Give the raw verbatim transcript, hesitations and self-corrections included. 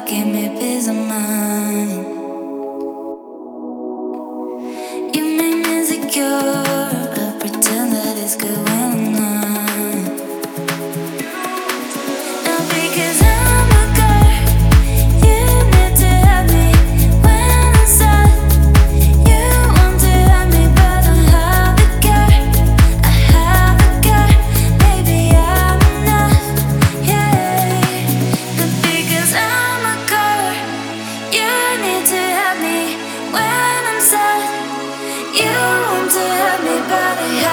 give me peace of mind. You make me insecure. I pretend that it's good when I'm not. Now because I'm a girl, you need to have me when I'm sad. You want to have me, but I have the care. I have the care. Maybe I'm enough, yeah. But because I'm a girl, you need to have me when I'm sad. You want to have me, but I